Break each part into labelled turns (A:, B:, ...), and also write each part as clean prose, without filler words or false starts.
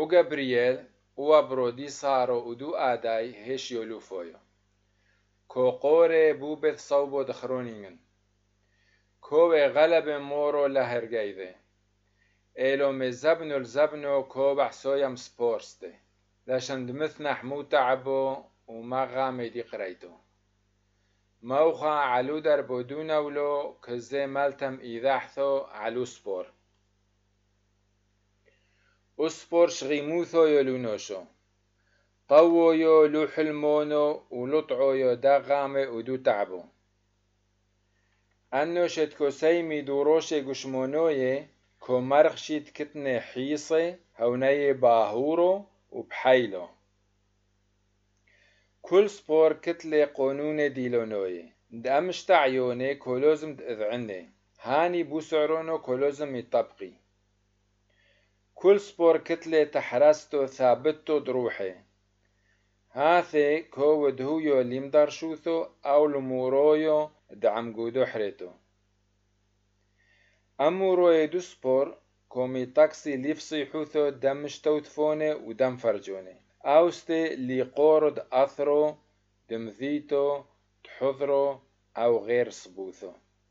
A: وغابرييل وابرودي صارو ودو آداي هش يولوفويو كو بوبث صوبو دخرونينغن كوي غلب مورو لهرجيذي إلو مزبنو الزبنو كو بحسويم سبورستي لشان دمثنح مو تعبو ومغا ميدي قريتو موخا علو در بودونولو كزي مالتم إيذاحثو علو سبور أسبور شغيموثو يلونوشو طوو يو لوح المونو ولطعو يو دغامي ودو تعبو أنو شتكو سيمي دوروشي قشمونوي كو مرخشيت كتني حيصي هوني باهورو وبحيلو كل سبور كتلي قانون ديلونوي دامش تعيوني كولوزم تأذعني هاني بوسعرونو كولوزم يطبقي كل سبور كتلي تحرستو ثابتو دروحي هاثي كو ودهويو ليمدرشوثو أو لمورويو دعم قودو حريتو أموروي دو سبور كومي تاكسي ليفصي حوثو دمش توتفوني ودم فرجوني أوستي لي قورد أثرو دمذيتو تحضرو أو غير صبوثو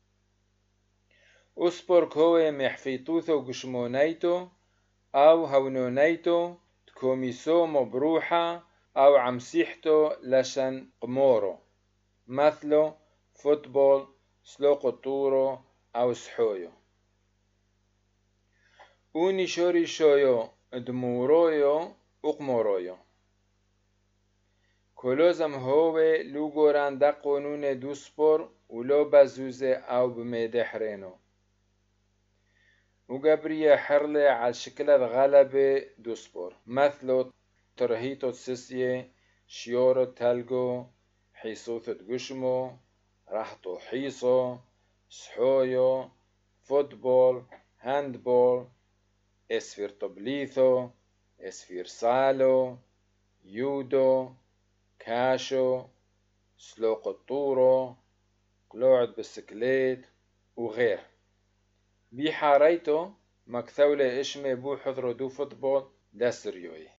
A: أسبور كوي محفيتوثو قشمونيتو أو هونونيتو تكوميسو مبروحة أو عمسيحتو لشن قمورو مثلو فوتبول سلوق الطورو أو سحويو أوني شوري شويو دمورويو وقمورويو كولوزم هوي لوغوران دا قانون دو سبور ولو بزوزة أو بميدحرينو وقبرية حرلة على شكل غلبة دو سبور مثلو ترهيتو تسيسية شيورو تلقو حيصوثو تقشمو راحتو حيصو سحويو فوتبول هاندبول اسفير طبليثو اسفير سالو يودو كاشو سلوق الطورو قلوعد بسكليت وغير بيحاريتو مكثولة اشمي بو حضرو دو فوتبول دا سريوي